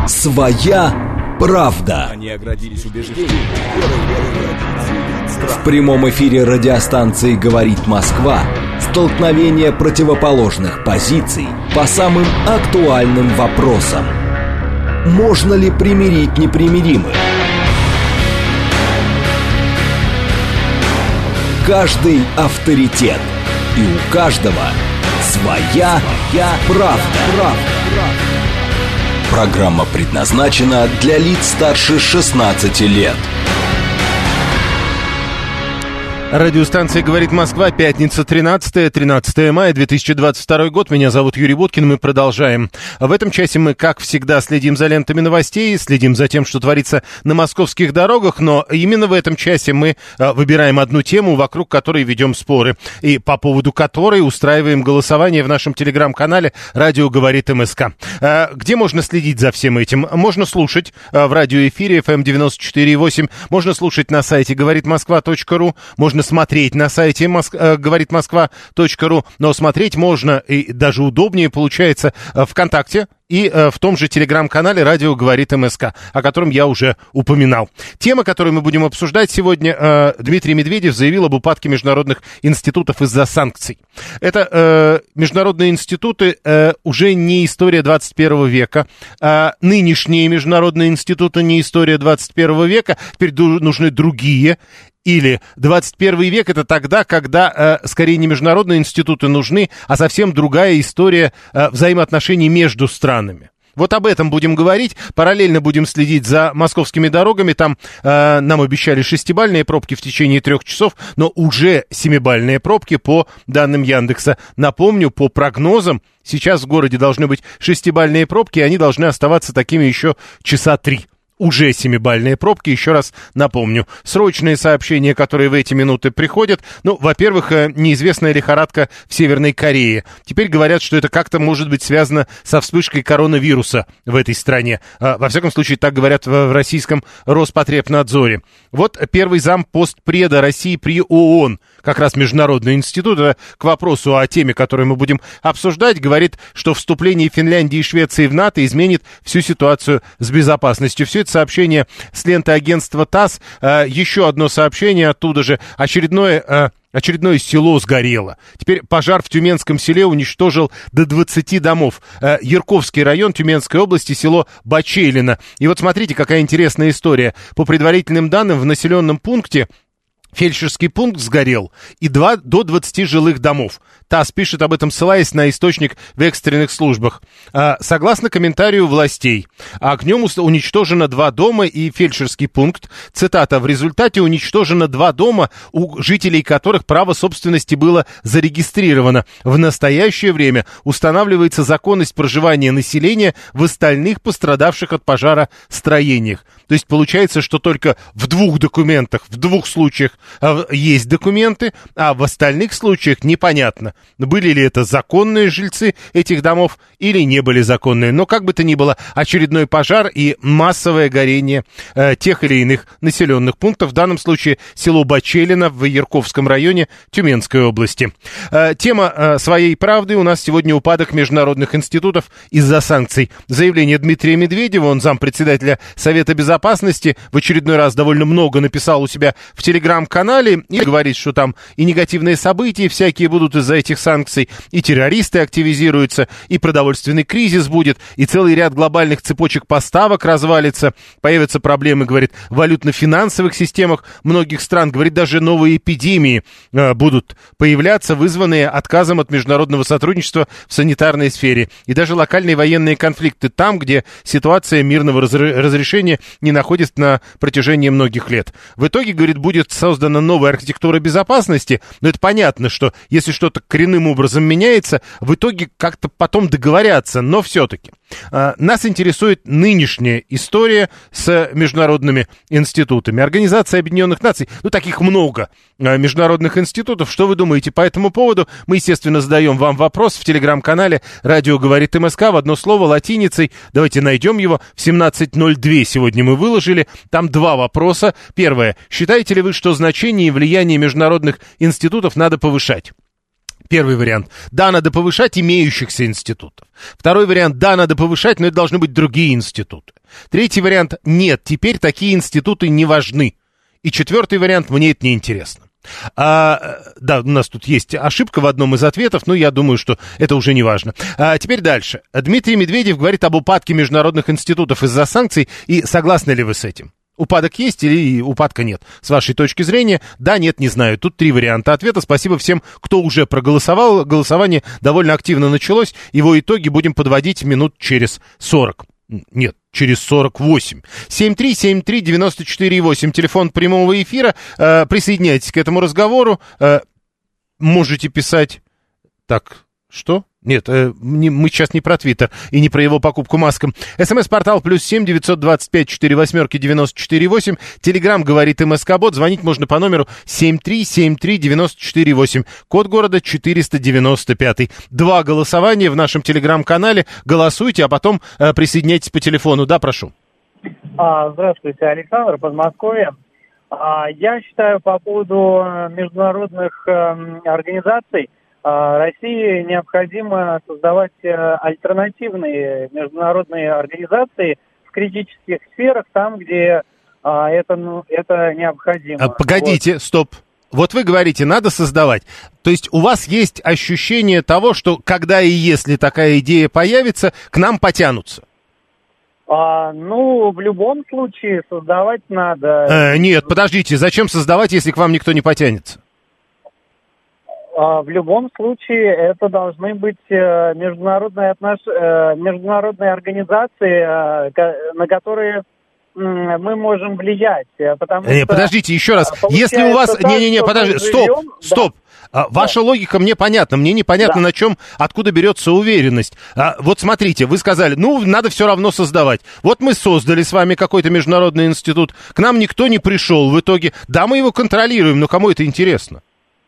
Своя правда. Они оградились убеждением. В прямом эфире радиостанции «Говорит Москва» столкновение противоположных позиций по самым актуальным вопросам. Можно ли примирить непримиримых? Каждый авторитет. И у каждого своя правда. Программа предназначена для лиц старше 16 лет. Радиостанция «Говорит Москва», пятница, 13 мая 2022 год. Меня зовут Юрий Буткин, мы продолжаем. В этом часе мы, как всегда, следим за лентами новостей, следим за тем, что творится на московских дорогах, но именно в этом часе мы выбираем одну тему, вокруг которой ведем споры, и по поводу которой устраиваем голосование в нашем телеграм-канале «Радио говорит МСК». Где можно следить за всем этим? Можно слушать в радиоэфире FM 94.8, можно слушать на сайте говоритмосква.ру, можно смотреть на сайте говоритмосква.ру, но смотреть можно и даже удобнее получается ВКонтакте и в том же телеграм-канале «Радио говорит МСК», о котором я уже упоминал. Тема, которую мы будем обсуждать сегодня, Дмитрий Медведев заявил об упадке международных институтов из-за санкций. Это международные институты уже не история 21 века, нынешние международные институты не история 21 века, теперь нужны другие. Или 21 век — это тогда, когда скорее не международные институты нужны, а совсем другая история взаимоотношений между странами. Вот об этом будем говорить. Параллельно будем следить за московскими дорогами. Там нам обещали 6-бальные пробки в течение 3 часов, но уже 7-бальные пробки по данным Яндекса. Напомню, по прогнозам, сейчас в городе должны быть 6-бальные пробки, и они должны оставаться такими еще часа 3. Уже 7-бальные пробки, еще раз напомню. Срочные сообщения, которые в эти минуты приходят. Ну, во-первых, неизвестная лихорадка в Северной Корее. Теперь говорят, что это как-то может быть связано со вспышкой коронавируса в этой стране. Во всяком случае, так говорят в российском Роспотребнадзоре. Вот первый зампостпреда России при ООН, как раз Международный институт, к вопросу о теме, которую мы будем обсуждать, говорит, что вступление Финляндии и Швеции в НАТО изменит всю ситуацию с безопасностью. Все это сообщение с ленты агентства ТАСС. Еще одно сообщение оттуда же. Очередное село сгорело. Теперь пожар в Тюменском селе уничтожил до 20 домов. Ярковский район Тюменской области, село Бачелино. И вот смотрите, какая интересная история. По предварительным данным, в населенном пункте фельдшерский пункт сгорел и до 20 жилых домов. ТАСС пишет об этом, ссылаясь на источник в экстренных службах. Согласно комментарию властей, огнем уничтожено 2 дома и фельдшерский пункт. Цитата: «В результате уничтожено 2 дома, у жителей которых право собственности было зарегистрировано. В настоящее время устанавливается законность проживания населения в остальных пострадавших от пожара строениях». То есть получается, что только в 2 документах, в 2 случаях есть документы, а в остальных случаях непонятно, были ли это законные жильцы этих домов или не были законные. Но как бы то ни было, очередной пожар и массовое горение тех или иных населенных пунктов, в данном случае село Бачелино в Ярковском районе Тюменской области. Тема своей правды у нас сегодня: упадок международных институтов из-за санкций. Заявление Дмитрия Медведева, он зампредседателя Совета Безопасности, в очередной раз довольно много написал у себя в телеграм-канале и говорит, что там и негативные события всякие будут из-за этих санкций, и террористы активизируются, и продовольственный кризис будет, и целый ряд глобальных цепочек поставок развалится, появятся проблемы, говорит, в валютно-финансовых системах многих стран, говорит, даже новые эпидемии будут появляться, вызванные отказом от международного сотрудничества в санитарной сфере, и даже локальные военные конфликты там, где ситуация мирного разрешения не находится на протяжении многих лет. В итоге, говорит, будет создана новая архитектура безопасности, но это понятно, что если что-то коренным образом меняется, в итоге как-то потом договорятся, но все-таки. Нас интересует нынешняя история с международными институтами. Организация Объединенных Наций, ну таких много международных институтов. Что вы думаете по этому поводу? Мы, естественно, задаем вам вопрос в телеграм-канале «Радио говорит МСК» в одно слово латиницей. Давайте найдем его. В 17:02 сегодня мы выложили. Там 2 вопроса. Первое. Считаете ли вы, что значение и влияние международных институтов надо повышать? Первый вариант. Да, надо повышать имеющихся институтов. Второй вариант. Да, надо повышать, но это должны быть другие институты. Третий вариант. Нет, теперь такие институты не важны. И четвертый вариант. Мне это не интересно. Да, у нас тут есть ошибка в одном из ответов, но я думаю, что это уже не важно. Теперь дальше. Дмитрий Медведев говорит об упадке международных институтов из-за санкций. И согласны ли вы с этим? Упадок есть или упадка нет? С вашей точки зрения, да, нет, не знаю. Тут 3 варианта ответа. Спасибо всем, кто уже проголосовал. Голосование довольно активно началось. Его итоги будем подводить минут через 40. Нет, через 48. 7373948, телефон прямого эфира. Присоединяйтесь к этому разговору. Можете писать... Так, что? Нет, мы сейчас не про Твиттер и не про его покупку маскам. СМС-портал +7 925 48 94 8. Телеграм говорит МСК-бот. Звонить можно по номеру 7373948. Код города 495. 2 голосования в нашем телеграм-канале. Голосуйте, а потом присоединяйтесь по телефону. Да, прошу. Здравствуйте, Александр, Подмосковье. Я считаю, по поводу международных организаций, России необходимо создавать альтернативные международные организации в критических сферах, там, где это необходимо. Погодите, стоп. Вот вы говорите, надо создавать. То есть у вас есть ощущение того, что когда и если такая идея появится, к нам потянутся? В любом случае создавать надо. Нет, подождите, зачем создавать, если к вам никто не потянется? В любом случае это должны быть международные организации, на которые мы можем влиять. Потому что, подождите, еще раз. Если у вас... Подожди, стоп. Ваша логика мне понятна. Мне непонятно, откуда берется уверенность. Вот смотрите, вы сказали, надо все равно создавать. Вот мы создали с вами какой-то международный институт. К нам никто не пришел в итоге. Да, мы его контролируем, но кому это интересно?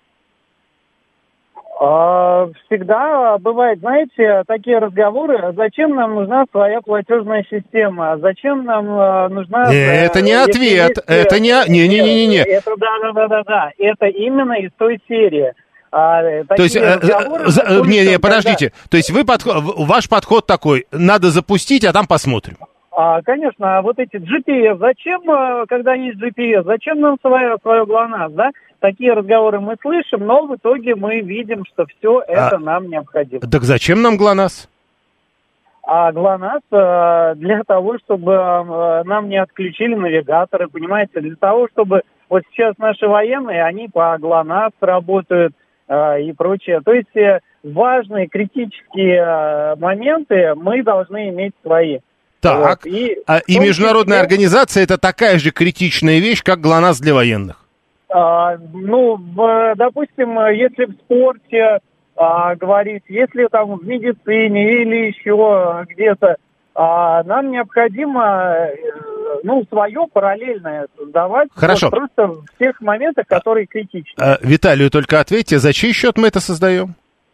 Всегда бывает, знаете, такие разговоры, зачем нам нужна своя платежная система, зачем нам нужна... Это не ответ, это не... Не-не-не-не. Это да, это именно из той серии. То есть, подождите, то есть ваш подход такой, надо запустить, а там посмотрим. Конечно, вот эти GPS, зачем, когда есть GPS, зачем нам свое ГЛОНАСС, да? Такие разговоры мы слышим, но в итоге мы видим, что все это нам необходимо. Так зачем нам ГЛОНАСС? ГЛОНАСС для того, чтобы нам не отключили навигаторы, понимаете, для того, чтобы вот сейчас наши военные, они по ГЛОНАСС работают и прочее. То есть важные критические моменты мы должны иметь свои. Так, вот. И международная организация это такая же критичная вещь, как ГЛОНАСС для военных? Допустим, если в спорте говорить, если там в медицине или еще где-то, нам необходимо, свое параллельное создавать. Хорошо. Вот просто в тех моментах, которые критичны. Виталию только ответьте, за чей счет мы это создаем?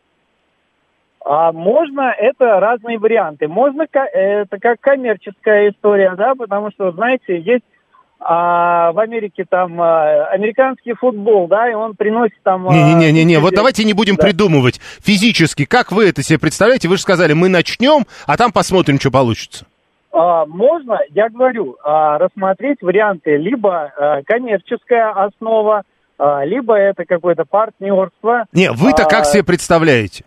Можно, это разные варианты. Можно, это как коммерческая история, да, потому что, знаете, есть в Америке там американский футбол, да, и он приносит там... Не-не-не, вот давайте не будем придумывать физически, как вы это себе представляете? Вы же сказали, мы начнем, а там посмотрим, что получится. Можно, я говорю, рассмотреть варианты, либо коммерческая основа, либо это какое-то партнерство. Не, вы-то как себе представляете?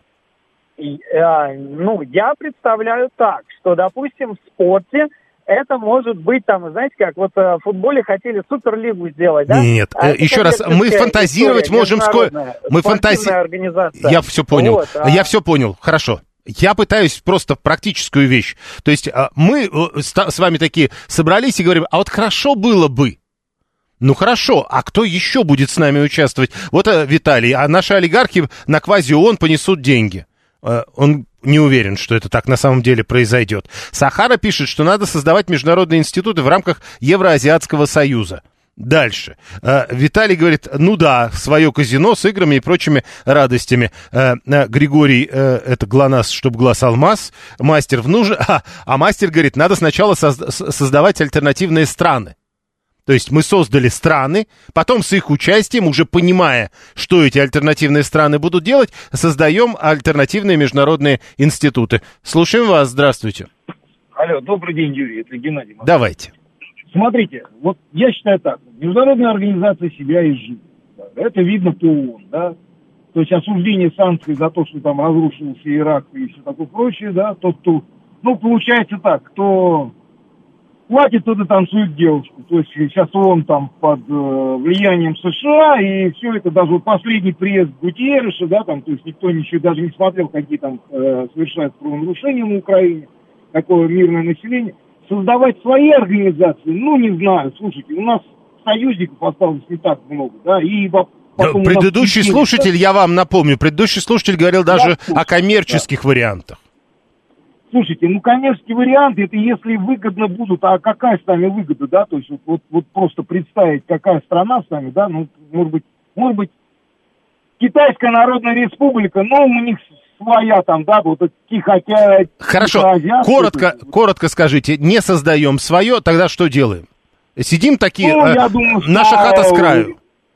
Я представляю так, что, допустим, в спорте это может быть, там, знаете, как вот в футболе хотели суперлигу сделать, да? Нет, еще раз, мы фантазировать можем сколько... Организация. Я все понял, я все понял, хорошо. Я пытаюсь просто практическую вещь. То есть мы с вами такие собрались и говорим, а вот хорошо было бы. Ну хорошо, а кто еще будет с нами участвовать? Вот Виталий, а наши олигархи на квази-ООН понесут деньги. Он не уверен, что это так на самом деле произойдет. Сахара пишет, что надо создавать международные институты в рамках Евроазиатского союза. Дальше. Виталий говорит, свое казино с играми и прочими радостями. Григорий, это ГЛОНАСС, чтобы глаз алмаз. Мастер мастер говорит, надо сначала создавать альтернативные страны. То есть мы создали страны, потом с их участием, уже понимая, что эти альтернативные страны будут делать, создаем альтернативные международные институты. Слушаем вас, здравствуйте. Алло, добрый день, Юрий, это Геннадий. Давайте. Смотрите, вот я считаю так, международная организация себя изжила. Это видно по ООН, да. То есть осуждение санкций за то, что там разрушился Ирак и все такое прочее, да. Тот, кто, получается так, кто платит, тот и танцует девушку. То есть сейчас ООН там под влиянием США, и все это, даже вот последний приезд Гутерреша, да, там, то есть никто ничего даже не смотрел, какие там совершают правонарушения на Украине, такое мирное население. Создавать свои организации, не знаю, слушайте, у нас союзников осталось не так много, да, и потом предыдущий слушатель, я вам напомню, предыдущий слушатель говорил даже о коммерческих вариантах. Слушайте, коммерческие варианты, это если выгодно будут, а какая с нами выгода, да, то есть вот просто представить, какая страна с нами, да, может быть, Китайская Народная Республика, у них своя там, да, вот Тихоокеанская. Хорошо, коротко скажите, не создаем свое, тогда что делаем? Сидим такие, я думаю, наша хата с краю.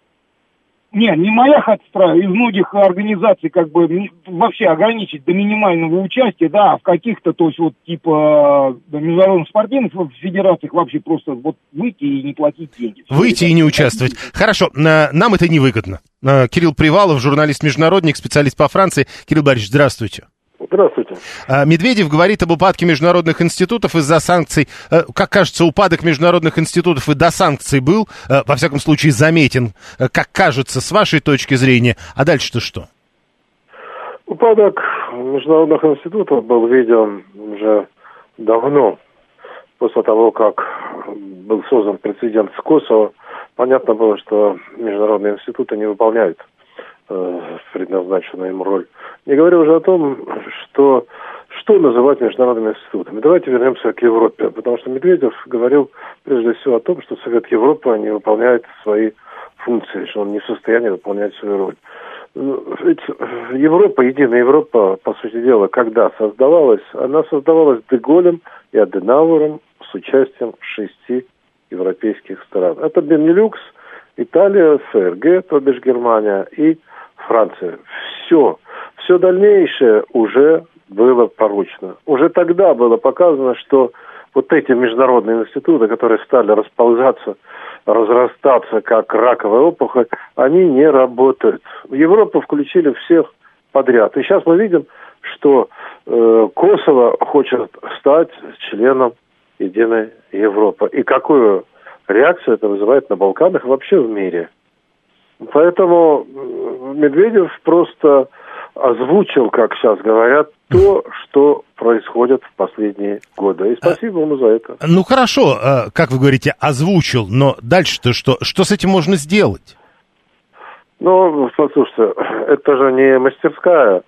Не моя хата с краю, из многих организаций вообще ограничить до минимального участия, да, в каких-то, то есть типа международных спортивных федерациях вообще просто выйти и не платить деньги. Выйти и не участвовать. Хорошо, нам это невыгодно. Кирилл Привалов, журналист-международник, специалист по Франции. Кирилл Борисович, здравствуйте. Здравствуйте. Медведев говорит об упадке международных институтов из-за санкций. Как кажется, упадок международных институтов и до санкций был, во всяком случае, заметен, как кажется, с вашей точки зрения. А дальше-то что? Упадок международных институтов был виден уже давно, после того, как был создан прецедент с Косово. Понятно было, что международные институты не выполняют предназначенную им роль. Не говоря уже о том, что называть международными институтами. Давайте вернемся к Европе, потому что Медведев говорил прежде всего о том, что Совет Европы не выполняет свои функции, что он не в состоянии выполнять свою роль. Ведь Европа, единая Европа, по сути дела, когда создавалась, она создавалась де Голлем и Аденауэром с участием 6 европейских стран. Это Бенилюкс, Италия, ФРГ, то бишь Германия, и Франция. Все дальнейшее уже было порочно. Уже тогда было показано, что вот эти международные институты, которые стали расползаться, разрастаться как раковая опухоль, они не работают. В Европу включили всех подряд. И сейчас мы видим, что Косово хочет стать членом единой Европы. И какую реакцию это вызывает на Балканах, вообще в мире. Поэтому Медведев просто озвучил, как сейчас говорят, то, что происходит в последние годы. И спасибо ему за это. Хорошо, как вы говорите, озвучил, но дальше-то что? Что с этим можно сделать? Послушайте, это же не мастерская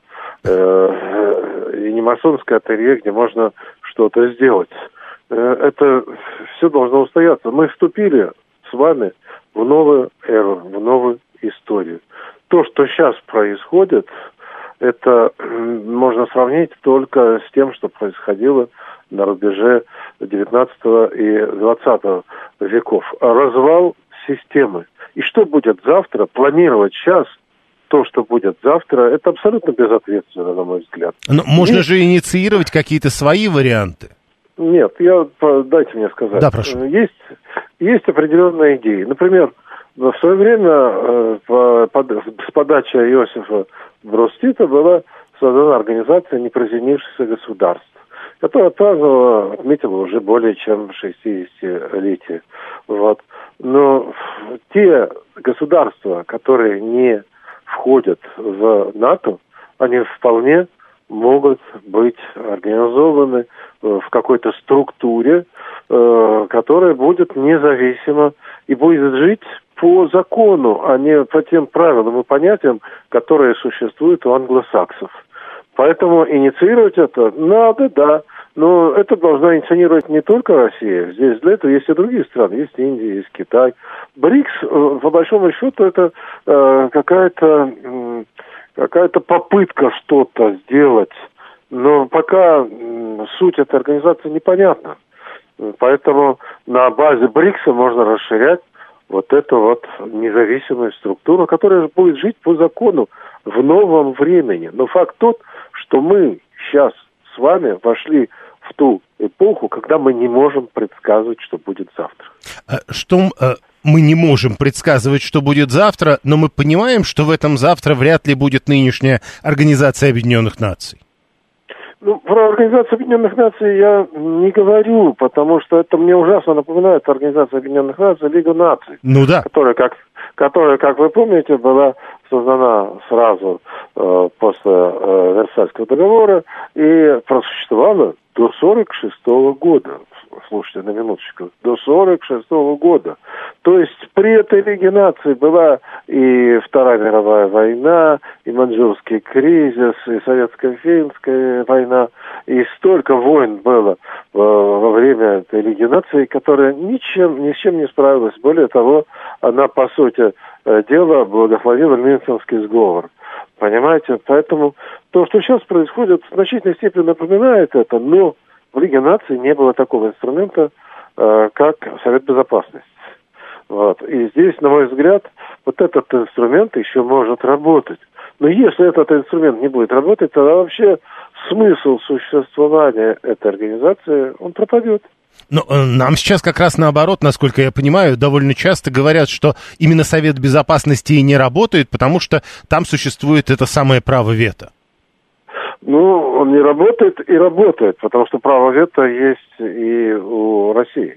и не масонская ателье, где можно что-то сделать. Это все должно устояться. Мы вступили с вами в новую эру, в новую историю. То, что сейчас происходит, это можно сравнить только с тем, что происходило на рубеже 19 и 20 веков. Развал системы. И что будет завтра, планировать сейчас то, что будет завтра, это абсолютно безответственно, на мой взгляд. Но можно же инициировать какие-то свои варианты. Нет, дайте мне сказать. Да, прошу. Есть определенные идеи. Например, в свое время с подачи Иосифа Брос Тита была создана организация неприсоединившихся государств, которая отметила уже более чем 60-летие. Но те государства, которые не входят в НАТО, они вполне могут быть организованы в какой-то структуре, которая будет независима и будет жить по закону, а не по тем правилам и понятиям, которые существуют у англосаксов. Поэтому инициировать это надо, да. Но это должна инициировать не только Россия. Здесь для этого есть и другие страны. Есть Индия, есть Китай. БРИКС, по большому счету, это какая-то попытка что-то сделать. Но пока суть этой организации непонятна. Поэтому на базе БРИКСа можно расширять вот эту вот независимую структуру, которая будет жить по закону в новом времени. Но факт тот, что мы сейчас с вами вошли в ту эпоху, когда мы не можем предсказывать, что будет завтра. Мы не можем предсказывать, что будет завтра, но мы понимаем, что в этом завтра вряд ли будет нынешняя Организация Объединенных Наций. Ну, про Организацию Объединенных Наций я не говорю, потому что это мне ужасно напоминает Организация Объединенных Наций, Лига наций. Ну да. Которая, как вы помните, была создана сразу после Версальского договора и просуществовала до 1946 года. Слушайте, на минуточку. До 1946 года. То есть при этой Лиге наций была и Вторая мировая война, и Маньчжурский кризис, и Советско-финская война, и столько войн было во время этой Лиги наций, которая ни с чем не справилась. Более того, она, по сути дела, благословила Мюнхенский сговор. Понимаете? Поэтому то, что сейчас происходит, в значительной степени напоминает это, но в Лиге наций не было такого инструмента, как Совет Безопасности. Вот. И здесь, на мой взгляд, вот этот инструмент еще может работать. Но если этот инструмент не будет работать, тогда вообще смысл существования этой организации, он пропадет. Но нам сейчас как раз наоборот, насколько я понимаю, довольно часто говорят, что именно Совет Безопасности и не работает, потому что там существует это самое право вето. Ну, он не работает и работает, потому что право вето есть и у России.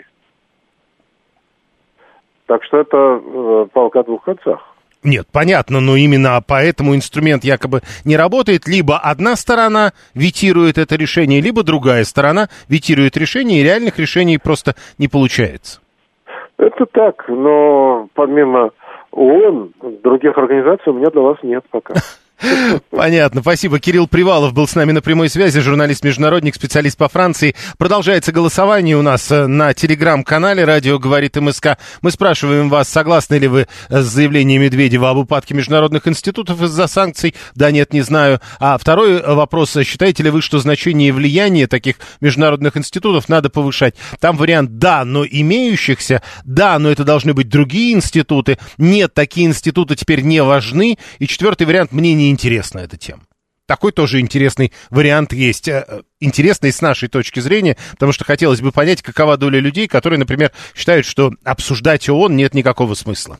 Так что это палка о двух концах. Нет, понятно, но именно поэтому инструмент якобы не работает. Либо одна сторона ветирует это решение, либо другая сторона ветирует решение, и реальных решений просто не получается. Это так, но помимо ООН, других организаций у меня для вас нет пока. Понятно, спасибо. Кирилл Привалов был с нами на прямой связи, журналист-международник, специалист по Франции. Продолжается голосование у нас на телеграм-канале «Радио говорит МСК». Мы спрашиваем вас, согласны ли вы с заявлением Медведева об упадке международных институтов из-за санкций? Да, нет, не знаю. А второй вопрос, считаете ли вы, что значение и влияние таких международных институтов надо повышать? Там вариант «да, но имеющихся», «да, но это должны быть другие институты», «нет, такие институты теперь не важны». И четвертый вариант «мне не интересна эта тема». Такой тоже интересный вариант есть. Интересный с нашей точки зрения, потому что хотелось бы понять, какова доля людей, которые, например, считают, что обсуждать ООН нет никакого смысла.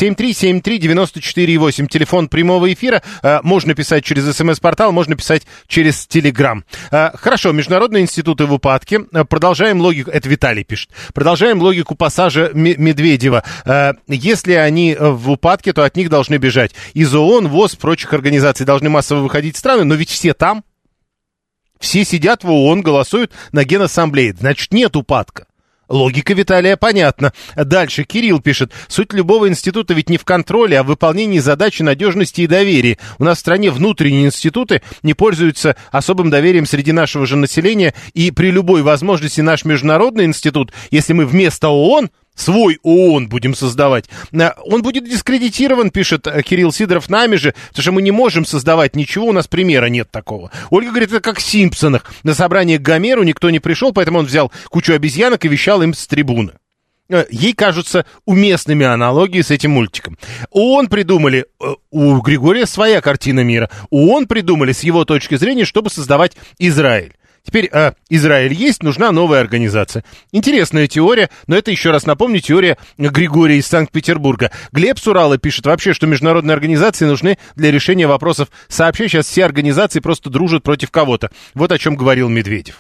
7373948, телефон прямого эфира. Можно писать через СМС-портал, можно писать через Телеграм. Хорошо, международные институты в упадке. Продолжаем логику, это Виталий пишет, продолжаем логику пассажа Медведева. Если они в упадке, то от них должны бежать. Из ООН, ВОЗ, прочих организаций должны массово выходить страны, но ведь все там. Все сидят в ООН, голосуют на Генассамблее. Значит, нет упадка. Логика Виталия понятна. Дальше Кирилл пишет. Суть любого института ведь не в контроле, а в выполнении задачи надежности и доверия. У нас в стране внутренние институты не пользуются особым доверием среди нашего же населения. И при любой возможности наш международный институт, если мы вместо ООН свой ООН будем создавать, он будет дискредитирован, пишет Кирилл Сидоров, нами же, потому что мы не можем создавать ничего, у нас примера нет такого. Ольга говорит, это как в «Симпсонах». На собрание к Гомеру никто не пришел, поэтому он взял кучу обезьянок и вещал им с трибуны. Ей кажутся уместными аналогии с этим мультиком. ООН придумали, у Григория своя картина мира, ООН придумали с его точки зрения, чтобы создавать Израиль. Теперь Израиль есть, нужна новая организация. Интересная теория, но это, еще раз напомню, теория Григория из Санкт-Петербурга. Глеб с Урала пишет вообще, что международные организации нужны для решения вопросов сообща. Сейчас все организации просто дружат против кого-то. Вот о чем говорил Медведев.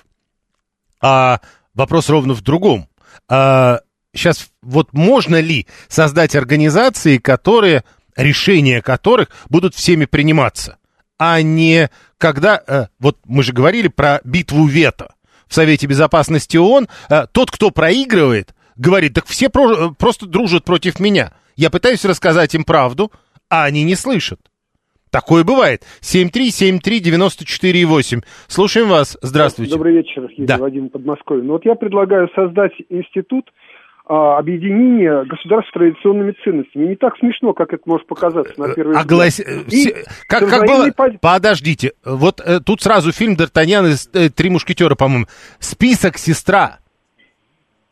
А вопрос ровно в другом. Сейчас вот можно ли создать организации, решения которых будут всеми приниматься? А не когда, вот мы же говорили про битву вето в Совете Безопасности ООН, тот, кто проигрывает, говорит, так все просто дружат против меня. Я пытаюсь рассказать им правду, а они не слышат. Такое бывает. 7373948. Слушаем вас. Здравствуйте. Добрый вечер, я Вадим Подмосковье. Ну вот я предлагаю создать институт объединение государств с традиционными ценностями. Не так смешно, как это может показаться на первый взгляд. Как было? Подождите. Вот тут сразу фильм «Д'Артаньян» и «Три мушкетера», по-моему. Список «Сестра».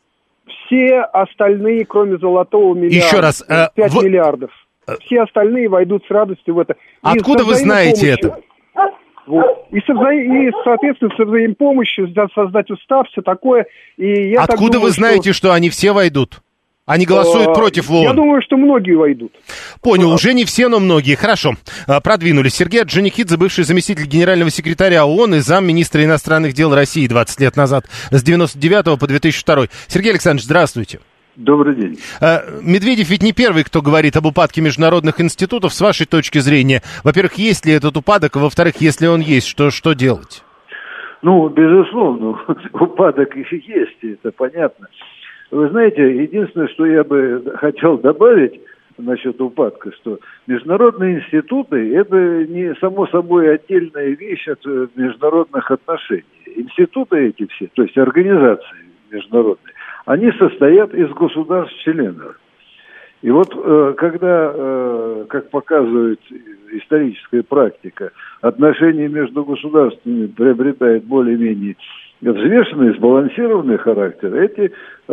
Все остальные, кроме золотого миллиарда, еще раз, 5 миллиардов, все остальные войдут с радостью в это. Откуда вы знаете это? Вот. И, соответственно, со взаимопомощью создать устав, все такое. И я Откуда вы знаете, что они все войдут? Они голосуют против ООН. Я думаю, что многие войдут. Понял, уже не все, но многие. Хорошо, продвинулись. Сергей Орджоникидзе, бывший заместитель генерального секретаря ООН и замминистра иностранных дел России 20 лет назад, с 99 по 2002. Сергей Александрович, здравствуйте. Добрый день. Медведев ведь не первый, кто говорит об упадке международных институтов. С вашей точки зрения, во-первых, есть ли этот упадок, а во-вторых, если он есть, что делать? Ну, безусловно, упадок есть, это понятно. Вы знаете, единственное, что я бы хотел добавить насчет упадка, что международные институты – это не само собой отдельная вещь от международных отношений. Институты эти все, то есть организации международные, они состоят из государств-членов. И вот когда, как показывает историческая практика, отношения между государствами приобретают более-менее взвешенный, сбалансированный характер, эти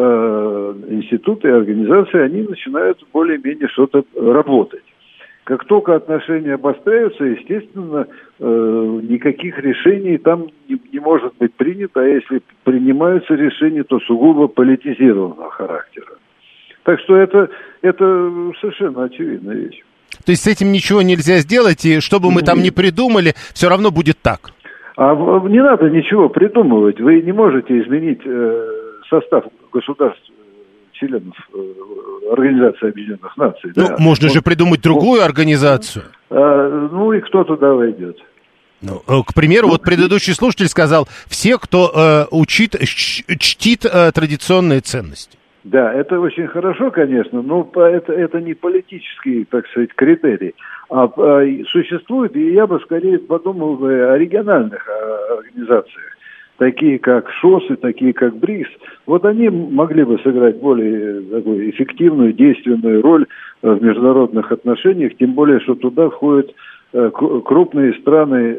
институты и организации, они начинают более-менее что-то работать. Как только отношения обостряются, естественно, никаких решений там не может быть принято, а если принимаются решения, то сугубо политизированного характера. Так что это совершенно очевидная вещь. То есть с этим ничего нельзя сделать, и что бы мы там ни придумали, все равно будет так? А не надо ничего придумывать. Вы не можете изменить состав государств, членов Организации Объединенных Наций. Ну, да. Можно же придумать другую организацию. Ну, и кто туда войдет? Ну, к примеру, вот предыдущий слушатель сказал, все, кто чтит традиционные ценности. Да, это очень хорошо, конечно, но это не политический, так сказать, критерий. А существует, и я бы скорее подумал бы о региональных организациях, такие как ШОС и такие как БРИКС. Вот они могли бы сыграть более такую эффективную, действенную роль в международных отношениях, тем более, что туда входят крупные страны,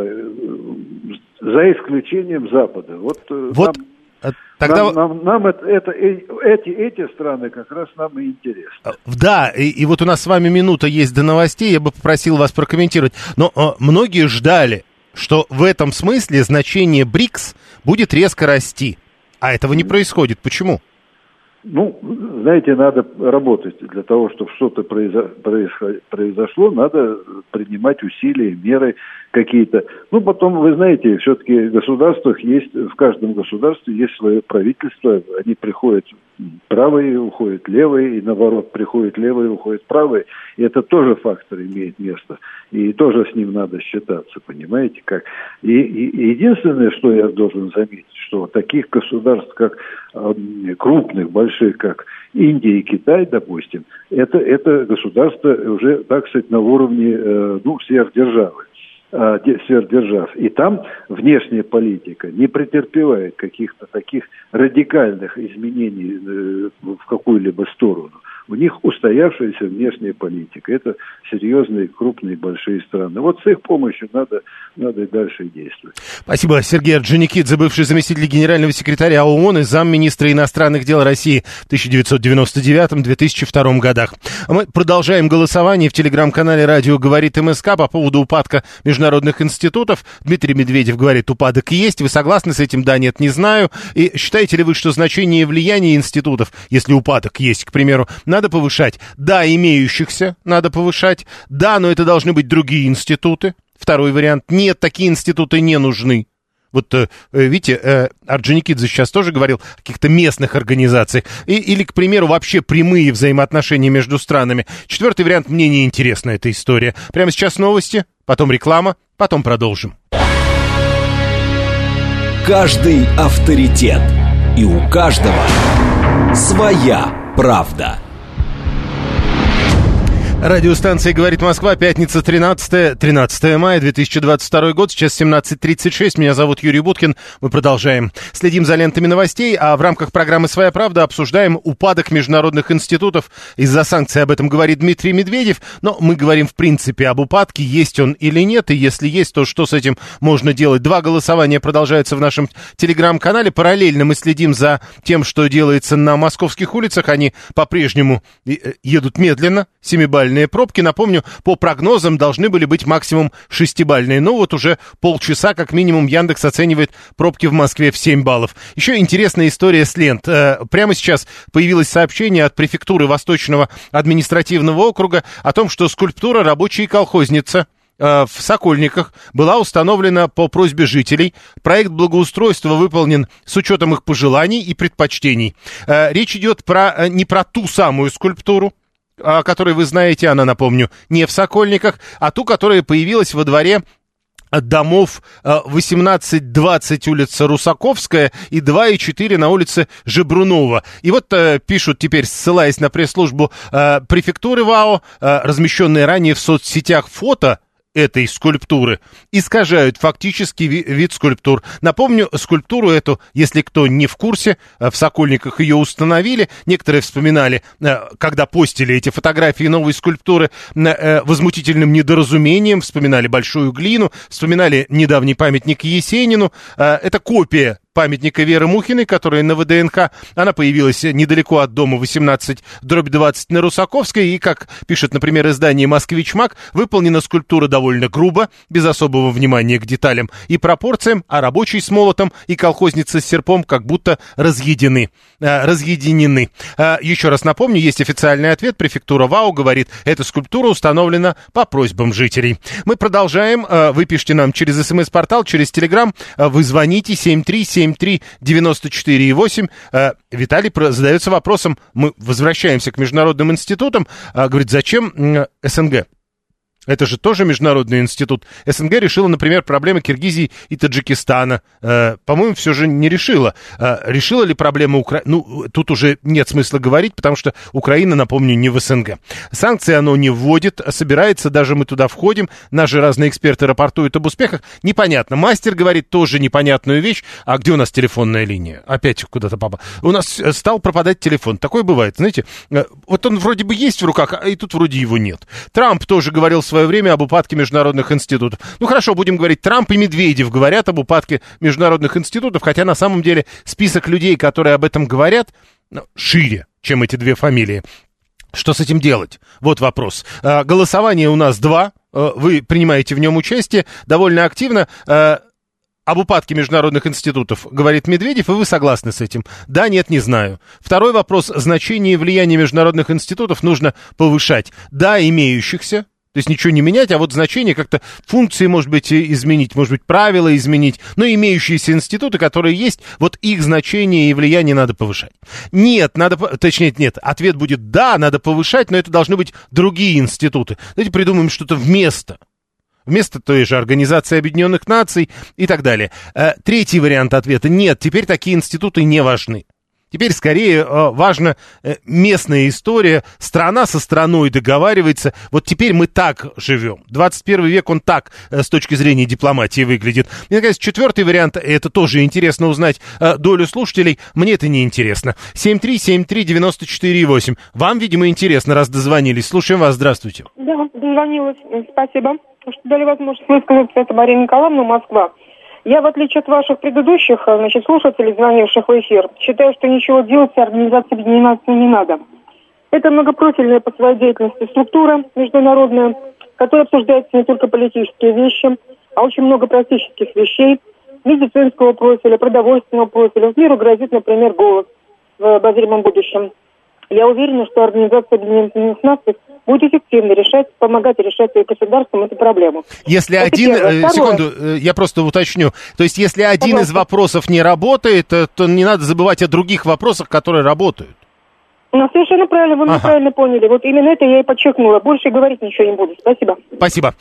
за исключением Запада. Вот тогда... Нам эти страны как раз нам и интересны. Да, и вот у нас с вами минута есть до новостей, я бы попросил вас прокомментировать. Но многие ждали, что в этом смысле значение БРИКС будет резко расти. А этого не происходит. Почему? Ну, знаете, надо работать. Для того, чтобы что-то произошло, надо принимать усилия, меры какие-то. Ну, потом, вы знаете, все-таки в каждом государстве есть свое правительство. Они приходят правые, уходят левые, и наоборот, приходят левые, уходят правые. И это тоже фактор имеет место. И тоже с ним надо считаться, понимаете, как. И единственное, что я должен заметить, что таких государств, как крупных, больших, как Индия и Китай, допустим, это государства уже, так сказать, на уровне сверхдержав. И там внешняя политика не претерпевает каких-то таких радикальных изменений в какую-либо сторону. У них устоявшаяся внешняя политика. Это серьезные, крупные, большие страны. Вот с их помощью надо и дальше действовать. Спасибо. Сергей Орджоникидзе, бывший заместитель генерального секретаря ООН и замминистра иностранных дел России в 1999-2002 годах. Мы продолжаем голосование в телеграм-канале «Радио говорит МСК» по поводу упадка международных институтов. Дмитрий Медведев говорит, упадок есть. Вы согласны с этим? Да, нет, не знаю. И считаете ли вы, что значение и влияние институтов, если упадок есть, к примеру, надо повышать? Да, имеющихся надо повышать. Да, но это должны быть другие институты. Второй вариант. Нет, такие институты не нужны. Вот, видите, Орджоникидзе сейчас тоже говорил о каких-то местных организациях. Или, к примеру, вообще прямые взаимоотношения между странами. Четвертый вариант. Мне не интересна эта история. Прямо сейчас новости, потом реклама, потом продолжим. Каждый авторитет. И у каждого своя правда. Радиостанция «Говорит Москва», пятница, 13 мая 2022 год, сейчас 17:36, меня зовут Юрий Буткин, мы продолжаем. Следим за лентами новостей, а в рамках программы «Своя правда» обсуждаем упадок международных институтов из-за санкций, об этом говорит Дмитрий Медведев, но мы говорим в принципе об упадке, есть он или нет, и если есть, то что с этим можно делать. 2 голосования продолжаются в нашем телеграм-канале, параллельно мы следим за тем, что делается на московских улицах, они по-прежнему едут медленно, 7-бальные пробки, напомню, по прогнозам должны были быть максимум 6-бальные, но вот уже полчаса как минимум Яндекс оценивает пробки в Москве в 7 баллов. Еще интересная история с лент. Прямо сейчас появилось сообщение от префектуры Восточного административного округа о том, что скульптура «Рабочая колхозница» в Сокольниках была установлена по просьбе жителей. Проект благоустройства выполнен с учетом их пожеланий и предпочтений. Речь идет не про ту самую скульптуру, о которой вы знаете, она, напомню, не в Сокольниках, а ту, которая появилась во дворе домов 18-20 улица Русаковская и 2 и 4 на улице Жебрунова. И вот пишут теперь, ссылаясь на пресс-службу префектуры ВАО, размещенные ранее в соцсетях фото этой скульптуры, искажают фактически вид скульптур. Напомню, скульптуру эту, если кто не в курсе, в Сокольниках ее установили. Некоторые вспоминали, когда постили эти фотографии новой скульптуры, возмутительным недоразумением, вспоминали большую глину, вспоминали недавний памятник Есенину. Это копия памятника Веры Мухиной, которая на ВДНХ, она появилась недалеко от дома 18/20 на Русаковской, и, как пишет, например, издание «Москвич-Мак», выполнена скульптура довольно грубо, без особого внимания к деталям и пропорциям, а рабочий с молотом и колхозница с серпом как будто разъединены. Еще раз напомню, есть официальный ответ, префектура ВАО говорит, эта скульптура установлена по просьбам жителей. Мы продолжаем, вы пишите нам через СМС-портал, через Телеграм, вы звоните 73-94-8. Виталий задается вопросом, мы возвращаемся к международным институтам, говорит, зачем СНГ? Это же тоже международный институт. СНГ решила, например, проблемы Киргизии и Таджикистана. По-моему, все же не решила. Решила ли проблему Украины? Ну, тут уже нет смысла говорить, потому что Украина, напомню, не в СНГ. Санкции оно не вводит, собирается, даже мы туда входим. Наши разные эксперты рапортуют об успехах. Непонятно. Мастер говорит тоже непонятную вещь. А где у нас телефонная линия? Опять куда-то папа. У нас стал пропадать телефон. Такое бывает, знаете. Вот он вроде бы есть в руках, а и тут вроде его нет. Трамп тоже говорил в свое время об упадке международных институтов. Ну хорошо, будем говорить, Трамп и Медведев говорят об упадке международных институтов, хотя на самом деле список людей, которые об этом говорят, шире, чем эти 2 фамилии. Что с этим делать? Вот вопрос. Голосование у нас 2, вы принимаете в нем участие довольно активно. Об упадке международных институтов говорит Медведев, и вы согласны с этим? Да, нет, не знаю. Второй вопрос. Значение и влияние международных институтов нужно повышать. Да, имеющихся. То есть ничего не менять, а вот значение как-то функции, может быть, изменить, может быть, правила изменить. Но имеющиеся институты, которые есть, вот их значение и влияние надо повышать. Нет, нет, ответ будет да, надо повышать, но это должны быть другие институты. Давайте придумаем что-то вместо той же Организации Объединенных Наций и так далее. Третий вариант ответа – нет, теперь такие институты не важны. Теперь скорее важна местная история, страна со страной договаривается. Вот теперь мы так живем. 21 век он так с точки зрения дипломатии выглядит. Мне кажется, 4-й вариант, это тоже интересно узнать долю слушателей. Мне это не интересно. 7373948. Вам, видимо, интересно, раз дозвонились. Слушаем вас, здравствуйте. Да, дозвонилась. Спасибо, что дали возможность высказаться. Это Мария Николаевна, Москва. Я, в отличие от ваших предыдущих, слушателей, звонивших в эфир, считаю, что ничего делать с Организацией Объединенных Наций не надо. Это многопрофильная по своей деятельности структура международная, которая обсуждается не только политические вещи, а очень много практических вещей, медицинского профиля, продовольственного профиля. Миру грозит, например, голод в обозримом будущем. Я уверена, что Организация Объединенных Наций будет эффективно помогать решать государствам эту проблему. Если секунду, я просто уточню. То есть, если один из вопросов не работает, то не надо забывать о других вопросах, которые работают. Ну, совершенно правильно, вы меня правильно поняли. Вот именно это я и подчеркнула. Больше говорить ничего не буду. Спасибо. Спасибо.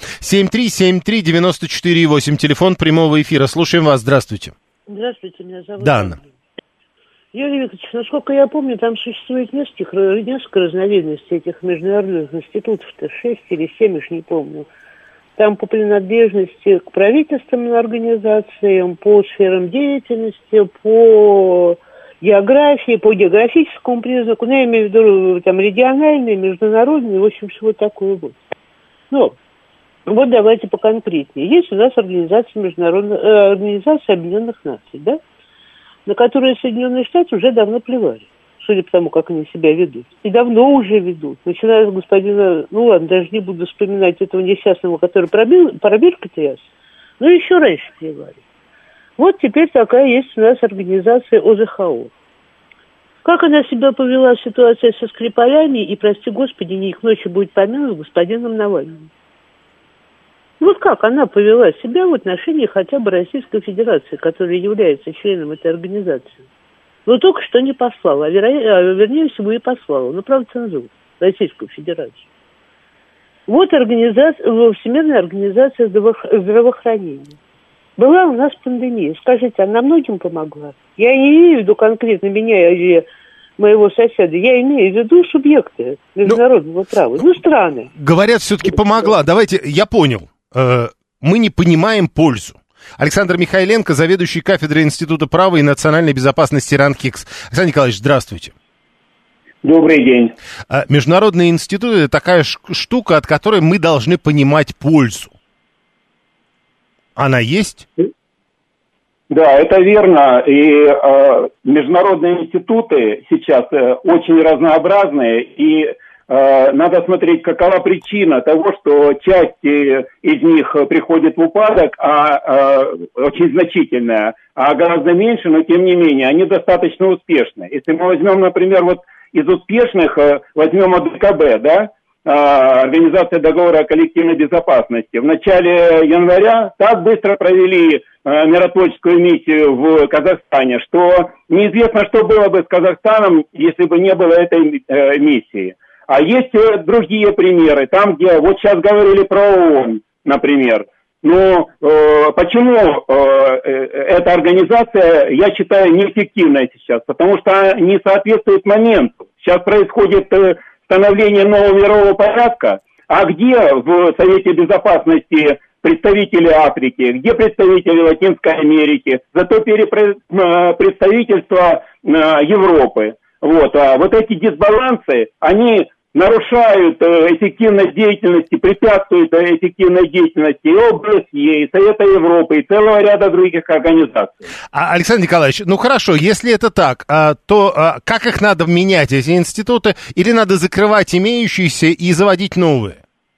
7373948, телефон прямого эфира. Слушаем вас. Здравствуйте. Здравствуйте, меня зовут Анна. Юрий Викторович, насколько я помню, там существует несколько разновидностей этих международных институтов-то, 6 или 7, уж не помню. Там по принадлежности к правительственным организациям, по сферам деятельности, по географии, по географическому признаку, я имею в виду там региональные, международные, в общем, всего такое вот. Но вот давайте поконкретнее. Есть у нас Организация Объединенных Наций, да? На которые Соединенные Штаты уже давно плевали, судя по тому, как они себя ведут. И давно уже ведут. Начиная с господина, даже не буду вспоминать этого несчастного, который пробирка тряс, но еще раньше плевали. Вот теперь такая есть у нас организация ОЗХО. Как она себя повела в ситуации со Скрипалями и, прости господи, не их ночью будет помянут господином Навальным? Вот как она повела себя в отношении хотя бы Российской Федерации, которая является членом этой организации. Но только что не послала, вернее всего и послала, правда цензуру, Российскую Федерацию. Вот Всемирная организация здравоохранения. Была у нас пандемия. Скажите, она многим помогла? Я не имею в виду конкретно меня или моего соседа, я имею в виду субъекты международного права, страны. Говорят, все-таки помогла. Давайте, я понял. Мы не понимаем пользу. Александр Михайленко, заведующий кафедрой Института права и национальной безопасности РАН-ХИКС. Александр Николаевич, здравствуйте. Добрый день. Международные институты – это такая штука, от которой мы должны понимать пользу. Она есть? Да, это верно. И международные институты сейчас очень разнообразные, и надо смотреть, какова причина того, что часть из них приходит в упадок, очень значительная, а гораздо меньше, но тем не менее, они достаточно успешны. Если мы возьмем, например, из успешных, возьмем ОДКБ, да, Организация договора о коллективной безопасности. В начале января так быстро провели миротворческую миссию в Казахстане, что неизвестно, что было бы с Казахстаном, если бы не было этой миссии. А есть другие примеры, там, где вот сейчас говорили про ООН, например. Почему эта организация, я считаю, неэффективная сейчас? Потому что не соответствует моменту. Сейчас происходит становление нового мирового порядка, а где в Совете Безопасности представители Африки, где представители Латинской Америки, зато представительство Европы. Вот эти дисбалансы, они нарушают эффективность деятельности, препятствуют эффективной деятельности и ОБСЕ, и Совета Европы, и целого ряда других организаций. Александр Николаевич, хорошо, если это так, то как их надо менять, эти институты, или надо закрывать имеющиеся и заводить новые?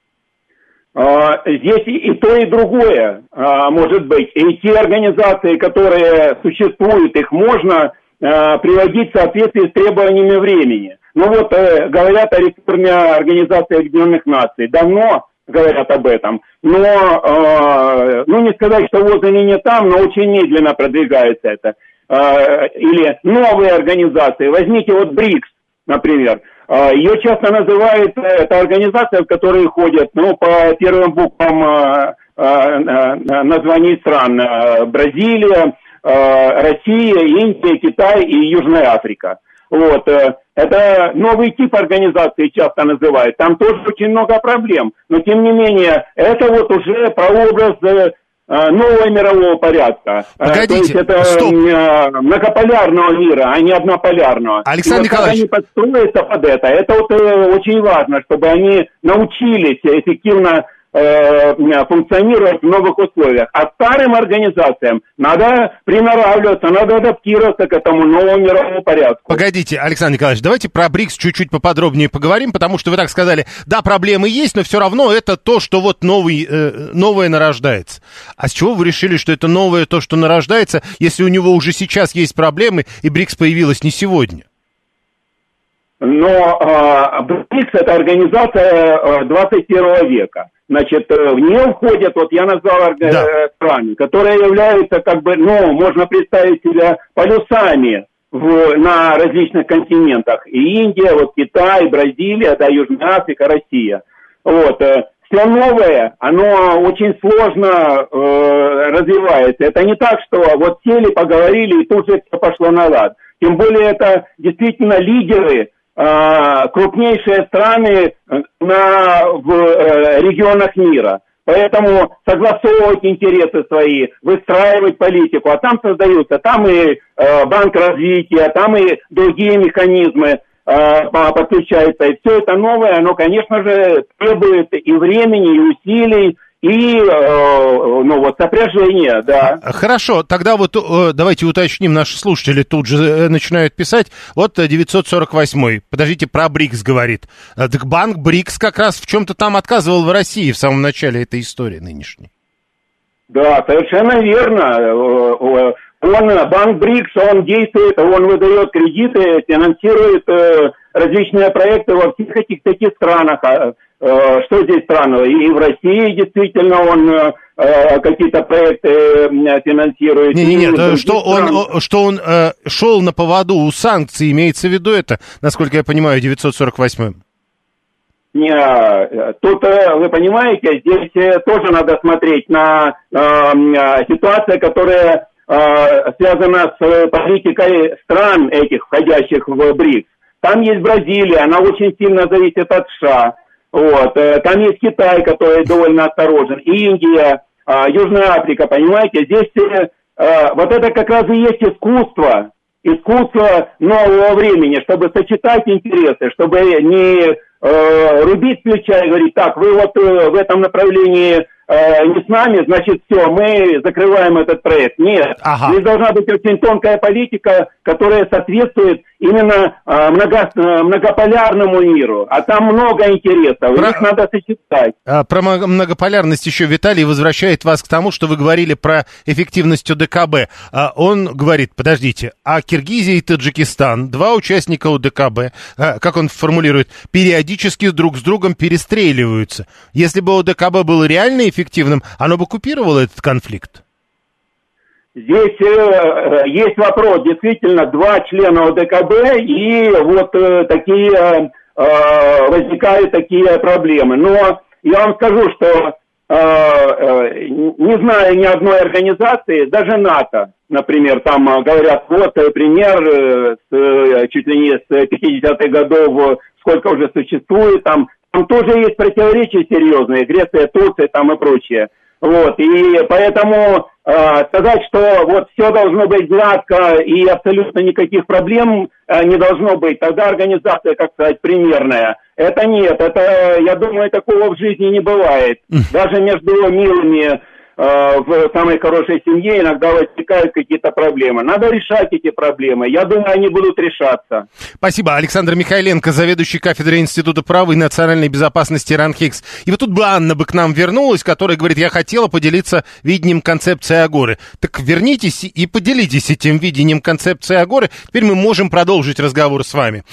Здесь и то, и другое может быть. И те организации, которые существуют, их можно приводить в соответствии с требованиями времени. Говорят о реформе Организации Объединенных Наций. Давно говорят об этом. Но, не сказать, что вот они не там, но очень медленно продвигается это. Или новые организации. Возьмите БРИКС, например. Ее часто называют, это организация, в которой ходят, по первым буквам названий стран. Бразилия, Россия, Индия, Китай и Южная Африка. Это новый тип организации часто называют. Там тоже очень много проблем. Но, тем не менее, это уже прообраз нового мирового порядка. Погодите, то есть это многополярного мира, а не однополярного. Александр Николаевич, они подстроятся под это очень важно, чтобы они научились эффективно функционировать в новых условиях. А старым организациям надо приноравливаться, надо адаптироваться к этому новому мировому порядку. Погодите, Александр Николаевич, давайте про БРИКС чуть-чуть поподробнее поговорим, потому что вы так сказали, да, проблемы есть, но все равно это то, что новое нарождается. А с чего вы решили, что это новое то, что нарождается, если у него уже сейчас есть проблемы, и БРИКС появилась не сегодня? Но БРИКС – это организация 21 века. Значит, в нее входят, я назвал страны, которые являются можно представить себя полюсами на различных континентах. И Индия, Китай, Бразилия, Южная Африка, Россия. Все новое, оно очень сложно развивается. Это не так, что сели, поговорили, и тут же все пошло назад. Тем более это действительно лидеры, крупнейшие страны в регионах мира. Поэтому согласовывать интересы свои, выстраивать политику, а там создаются, там и Банк развития, там и другие механизмы подключаются. И все это новое, оно, конечно же, требует и времени, и усилий, и сопряжение, да. Хорошо, тогда вот давайте уточним, наши слушатели тут же начинают писать. Вот 948-й, подождите, про БРИКС говорит. Так банк БРИКС как раз в чем-то там отказывал в России в самом начале этой истории нынешней. Да, совершенно верно. Банк БРИКС, он действует, он выдает кредиты, финансирует различные проекты во всех этих таких странах. Что здесь странного? И в России действительно он какие-то проекты финансирует. Нет, что он шел на поводу у санкций, имеется в виду это, насколько я понимаю, 948-м. Нет, тут, вы понимаете, здесь тоже надо смотреть на ситуацию, которая связана с политикой стран этих, входящих в БРИКС. Там есть Бразилия, она очень сильно зависит от США. Вот. Там есть Китай, который довольно осторожен, Индия, Южная Африка, понимаете, здесь вот это как раз и есть искусство нового времени, чтобы сочетать интересы, чтобы не рубить плеча и говорить, так, вы вот в этом направлении не с нами, значит, все, мы закрываем этот проект. Нет, здесь должна быть очень тонкая политика, которая соответствует именно многополярному миру. А там много интересов, их надо сочетать. Про многополярность еще Виталий возвращает вас к тому, что вы говорили про эффективность ОДКБ. Он говорит, подождите, а Киргизия и Таджикистан, два участника ОДКБ, как он формулирует, периодически друг с другом перестреливаются. Если бы ОДКБ был реально эффективным, оно бы купировало этот конфликт? Здесь есть вопрос, действительно, два члена ОДКБ, и вот такие возникают такие проблемы. Но я вам скажу, что не знаю ни одной организации, даже НАТО, например, там говорят, вот пример, чуть ли не с 50-х годов, сколько уже существует, там тоже есть противоречия серьезные, Греция, Турция там и прочее. Вот, и поэтому сказать, что вот все должно быть гладко и абсолютно никаких проблем не должно быть, тогда организация, как сказать, примерная. Это нет, это, я думаю, такого в жизни не бывает. Даже между милыми в самой хорошей семье иногда возникают какие-то проблемы. Надо решать эти проблемы. Я думаю, они будут решаться. Спасибо. Александр Михайленко, заведующий кафедрой Института права и национальной безопасности РАНХИКС. И вот тут бы Анна к нам вернулась, которая говорит, я хотела поделиться видением концепции Агоры. Так вернитесь и поделитесь этим видением концепции Агоры. Теперь мы можем продолжить разговор с вами.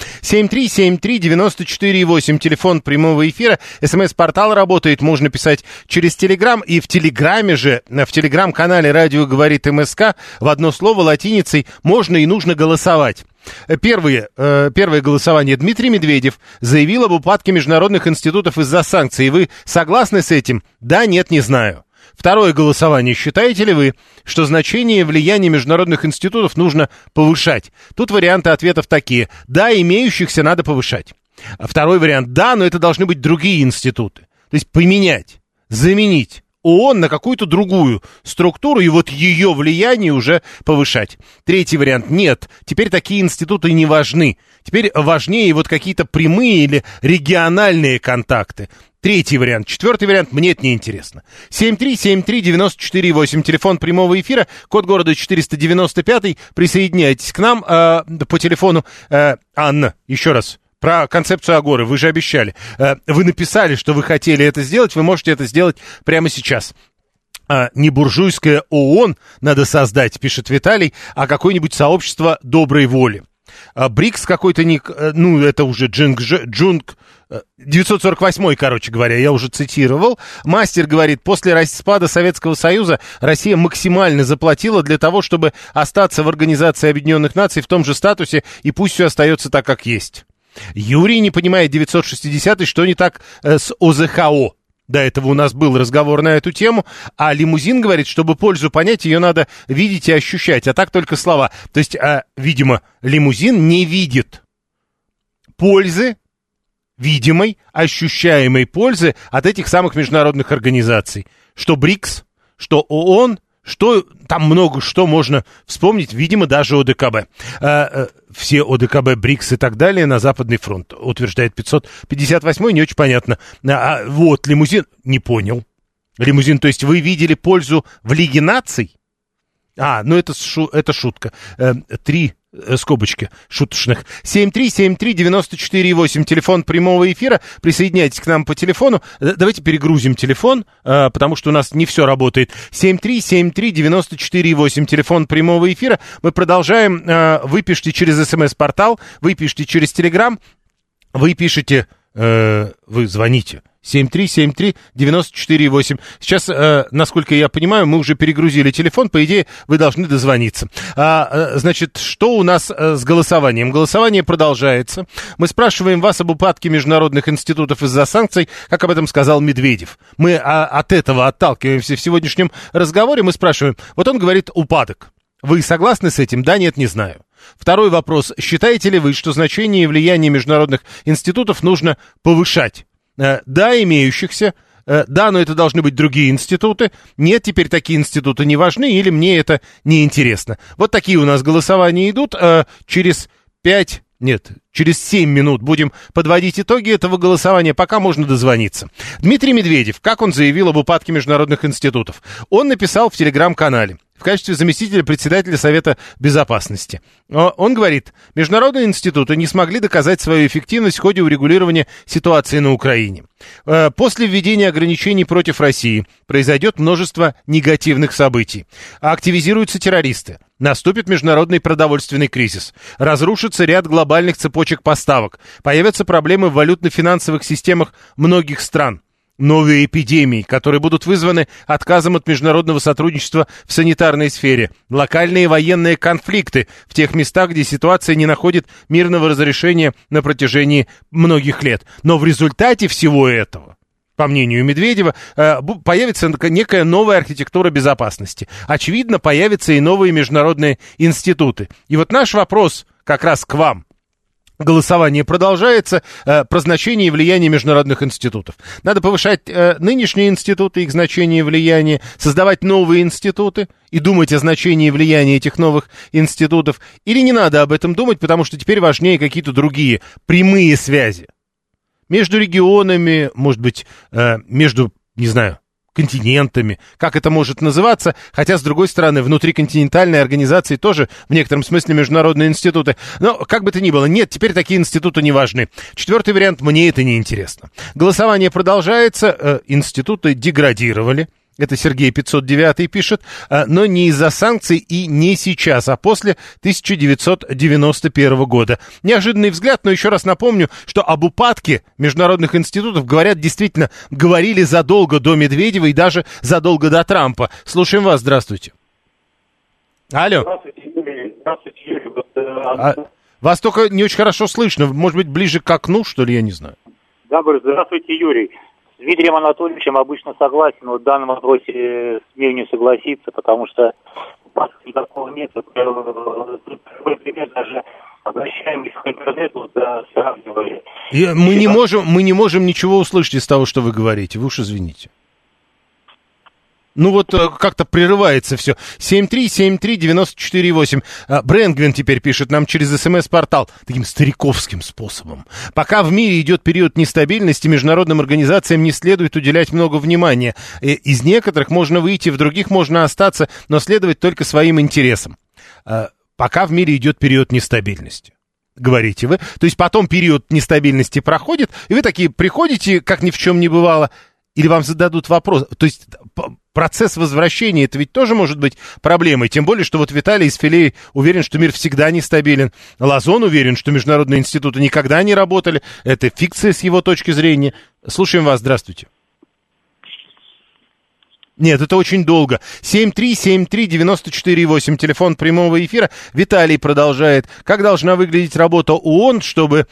7373948, телефон прямого эфира. СМС-портал работает, можно писать через Телеграм. И в Телеграме же, в телеграм-канале «Радио говорит МСК» в одно слово латиницей можно и нужно голосовать. Первое голосование. Дмитрий Медведев заявил об упадке международных институтов из-за санкций. Вы согласны с этим? Да, нет, не знаю. Второе голосование. Считаете ли вы, что значение и влияние международных институтов нужно повышать? Тут варианты ответов такие. Да, имеющихся надо повышать. Второй вариант. Да, но это должны быть другие институты. То есть поменять, заменить ООН на какую-то другую структуру и вот ее влияние уже повышать. Третий вариант. Нет, теперь такие институты не важны. Теперь важнее вот какие-то прямые или региональные контакты. Третий вариант. Четвертый вариант мне это не интересно. 7373948, телефон прямого эфира, код города 495. Присоединяйтесь к нам по телефону. Анна, еще раз. Про концепцию Агоры, вы же обещали. Вы написали, что вы хотели это сделать, вы можете это сделать прямо сейчас. Не буржуйское ООН надо создать, пишет Виталий, а какое-нибудь сообщество доброй воли. БРИКС какой-то, это уже 948-й, короче говоря, я уже цитировал. Мастер говорит, после распада Советского Союза Россия максимально заплатила для того, чтобы остаться в Организации Объединенных Наций в том же статусе, и пусть все остается так, как есть. Юрий не понимает, 960-й, что не так с ОЗХО. До этого у нас был разговор на эту тему, а лимузин говорит, чтобы пользу понять, ее надо видеть и ощущать, а так только слова. То есть, видимо, лимузин не видит пользы, видимой, ощущаемой пользы от этих самых международных организаций. Что БРИКС, что ООН, что там много что можно вспомнить, видимо, даже ОДКБ. Все ОДКБ, БРИКС и так далее на Западный фронт, утверждает 558-й, не очень понятно. Вот, лимузин, не понял. Лимузин, то есть вы видели пользу в Лиге наций? Ну это шутка. 3 скобочки шуточных. 7373948, телефон прямого эфира. Присоединяйтесь к нам по телефону. Давайте перегрузим телефон, потому что у нас не все работает. 7373948, телефон прямого эфира. Мы продолжаем. Вы пишите через СМС-портал, вы пишите через Телеграм, вы пишете, вы звоните. 7373948. Сейчас, насколько я понимаю, мы уже перегрузили телефон, по идее, вы должны дозвониться. Значит, что у нас с голосованием? Голосование продолжается. Мы спрашиваем вас об упадке международных институтов из-за санкций, как об этом сказал Медведев. Мы от этого отталкиваемся в сегодняшнем разговоре. Мы спрашиваем, вот он говорит упадок. Вы согласны с этим? Да, нет, не знаю. Второй вопрос. Считаете ли вы, что значение и влияние международных институтов нужно повышать? Да, имеющихся, да, но это должны быть другие институты. Нет, теперь такие институты не важны, или мне это не интересно. Вот такие у нас голосования идут. Через 7 минут будем подводить итоги этого голосования, пока можно дозвониться. Дмитрий Медведев, как он заявил об упадке международных институтов? Он написал в Телеграм-канале в качестве заместителя председателя Совета Безопасности. Он говорит, международные институты не смогли доказать свою эффективность в ходе урегулирования ситуации на Украине. После введения ограничений против России произойдет множество негативных событий. Активизируются террористы. Наступит международный продовольственный кризис. Разрушится ряд глобальных цепочек поставок. Появятся проблемы в валютно-финансовых системах многих стран. Новые эпидемии, которые будут вызваны отказом от международного сотрудничества в санитарной сфере. Локальные военные конфликты в тех местах, где ситуация не находит мирного разрешения на протяжении многих лет. Но в результате всего этого, по мнению Медведева, появится некая новая архитектура безопасности. Очевидно, появятся и новые международные институты. И вот наш вопрос как раз к вам. Голосование продолжается про значение и влияние международных институтов. Надо повышать нынешние институты, их значение и влияние, создавать новые институты и думать о значении и влиянии этих новых институтов. Или не надо об этом думать, потому что теперь важнее какие-то другие прямые связи. Между регионами, может быть, между, не знаю, континентами, как это может называться, хотя, с другой стороны, внутриконтинентальные организации тоже в некотором смысле международные институты. Но, как бы то ни было, нет, теперь такие институты не важны. Четвертый вариант, мне это не интересно. Голосование продолжается, институты деградировали. Это Сергей 509 пишет, но не из-за санкций и не сейчас, а после 1991 года. Неожиданный взгляд, но еще раз напомню, что об упадке международных институтов говорили задолго до Медведева и даже задолго до Трампа. Слушаем вас, здравствуйте. Алло. Здравствуйте, Юрий. Здравствуйте, Юрий. Вас только не очень хорошо слышно, может быть, ближе к окну, что ли, я не знаю. Да, здравствуйте, Юрий. С Дмитрием Анатольевичем обычно согласен, но в данном вопросе смею не согласиться, потому что никакого нет. Такой пример даже обращаемся к интернету, сравнивали. Мы не можем ничего услышать из того, что вы говорите. Вы уж извините. Ну вот как-то прерывается все. 7373948. Брэнгвин теперь пишет нам через СМС-портал таким стариковским способом. Пока в мире идет период нестабильности, международным организациям не следует уделять много внимания. Из некоторых можно выйти, в других можно остаться, но следовать только своим интересам. Пока в мире идет период нестабильности. Говорите вы. То есть потом период нестабильности проходит, и вы такие приходите, как ни в чем не бывало, или вам зададут вопрос. То есть процесс возвращения, это ведь тоже может быть проблемой. Тем более, что вот Виталий из Филей уверен, что мир всегда нестабилен. Лазон уверен, что международные институты никогда не работали. Это фикция с его точки зрения. Слушаем вас, здравствуйте. Нет, это очень долго. 7373948, телефон прямого эфира. Виталий продолжает. Как должна выглядеть работа ООН, чтобы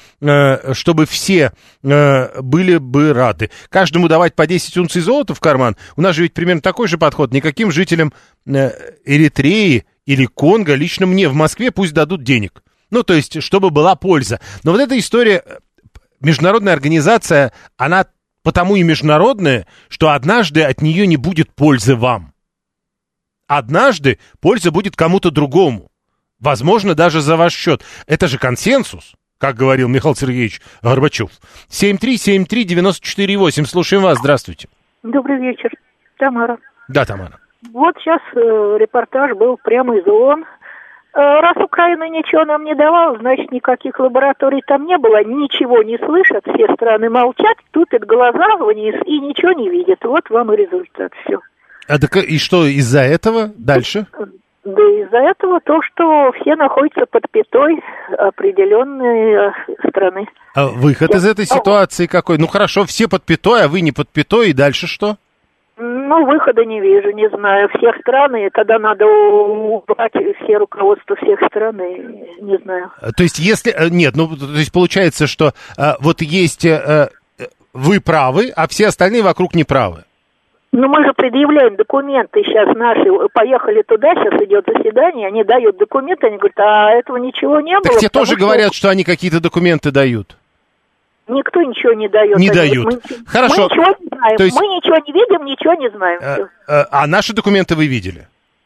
все были бы рады? Каждому давать по 10 унций золота в карман? У нас же ведь примерно такой же подход. Никаким жителям Эритреи или Конго, лично мне в Москве пусть дадут денег. Ну, то есть, чтобы была польза. Но вот эта история, международная организация, она... потому и международная, что однажды от нее не будет пользы вам. Однажды польза будет кому-то другому. Возможно, даже за ваш счет. Это же консенсус, как говорил Михаил Сергеевич Горбачев. 7373948. Слушаем вас. Здравствуйте. Добрый вечер. Тамара. Да, Тамара. Вот сейчас репортаж был прямо из ООН. Раз Украина ничего нам не давала, значит, никаких лабораторий там не было, ничего не слышат, все страны молчат, тупят глаза вниз и ничего не видят. Вот вам и результат, все. И что из-за этого дальше? Да из-за этого то, что все находятся под пятой определенной страны. А выход из этой ситуации какой? Ну хорошо, все под пятой, а вы не под пятой, и дальше что? Ну, выхода не вижу, не знаю. Всех стран, и тогда надо убрать все руководство всех стран, и не знаю. То есть, если... Нет, ну, то есть, получается, что вот есть... вы правы, а все остальные вокруг не правы. Ну, мы же предъявляем документы сейчас наши. Поехали туда, сейчас идет заседание, они дают документы, они говорят, а этого ничего не было. Так те тоже говорят, что они какие-то документы дают. Никто ничего не дает. Не дают. Хорошо. Мы ничего не знаем. То есть... Мы ничего не видим, ничего не знаем. А наши документы вы видели?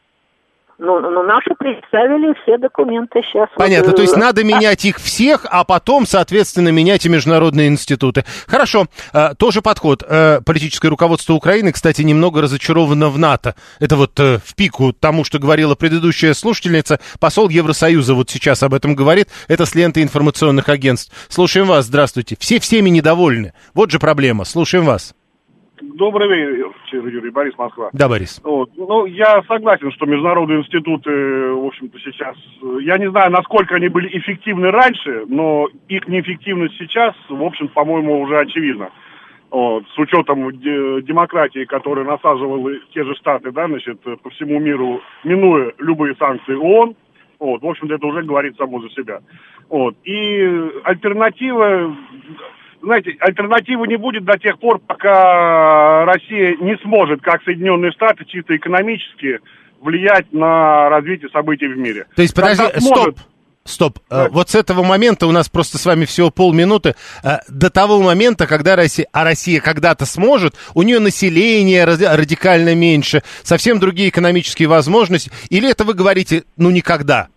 Ну, наши представили все документы сейчас. Понятно, то есть надо менять их всех, а потом, соответственно, менять и международные институты. Хорошо, тоже подход. Политическое руководство Украины, кстати, немного разочаровано в НАТО. Это вот в пику тому, что говорила предыдущая слушательница. Посол Евросоюза вот сейчас об этом говорит. Это с ленты информационных агентств. Слушаем вас, здравствуйте. Все всеми недовольны. Вот же проблема. Слушаем вас. Добрый вечер, Юрий, Борис, Москва. Да, Борис. Вот. Ну, я согласен, что международные институты, в общем-то, сейчас... Я не знаю, насколько они были эффективны раньше, но их неэффективность сейчас, в общем, по-моему, уже очевидна. Вот. С учетом демократии, которую насаживали те же Штаты, да, значит, по всему миру, минуя любые санкции ООН, вот, в общем-то, это уже говорит само за себя. Вот. И альтернатива... Знаете, альтернативы не будет до тех пор, пока Россия не сможет, как Соединенные Штаты, чисто экономически влиять на развитие событий в мире. То есть, подожди, стоп. Да. Вот с этого момента у нас просто с вами всего полминуты. До того момента, когда Россия когда-то сможет, у нее население радикально меньше, совсем другие экономические возможности. Или это вы говорите, ну, никогда?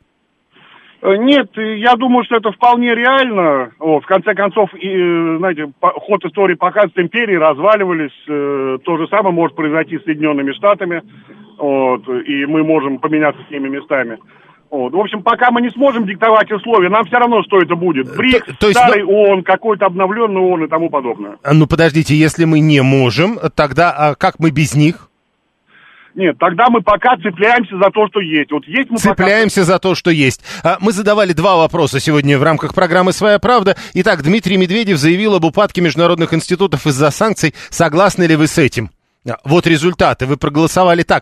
Нет, я думаю, что это вполне реально. Вот, в конце концов, знаете, ход истории показывает, империи разваливались. То же самое может произойти с Соединенными Штатами. Вот, и мы можем поменяться с ними местами. Вот. В общем, пока мы не сможем диктовать условия, нам все равно, что это будет. БРИКС, старый ООН, какой-то обновленный ООН и тому подобное. Ну, подождите, если мы не можем, тогда как мы без них? Нет, тогда мы пока цепляемся за то, что есть. Вот есть мы цепляемся за то, что есть. Мы задавали два вопроса сегодня в рамках программы «Своя правда». Итак, Дмитрий Медведев заявил об упадке международных институтов из-за санкций. Согласны ли вы с этим? Вот результаты. Вы проголосовали так.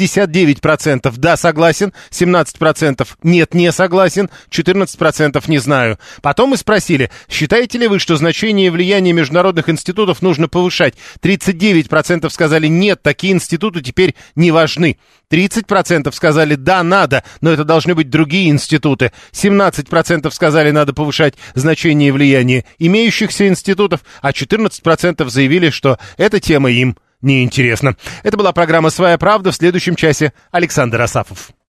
69% да, согласен, 17% нет, не согласен, 14% не знаю. Потом мы спросили, считаете ли вы, что значение и влияние международных институтов нужно повышать? 39% сказали нет, такие институты теперь не важны. 30% сказали да, надо, но это должны быть другие институты. 17% сказали, надо повышать значение и влияние имеющихся институтов, а 14% заявили, что эта тема им неинтересно. Это была программа «Своя правда». В следующем часе Александр Асафов.